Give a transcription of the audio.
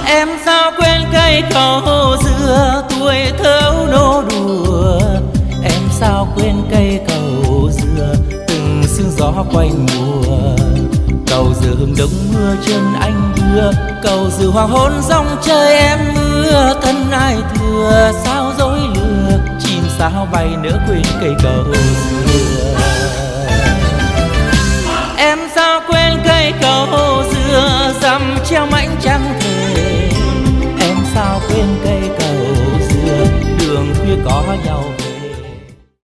Em sao quên cây cầu dừa tuổi thơ nô đùa. Em sao quên cây cầu dừa từng sương gió quanh mùa. Cầu dừa hừng đông mưa chân anh đưa, cầu dừa hoàng hôn dòng trời em mưa. Thân ai thừa sao dối lừa, chim sao bay nỡ quên cây cầu dừa. Em sao quên cây cầu dừa dằm treo mảnh trăng thề. Em sao quên cây cầu dừa đường khuya có nhau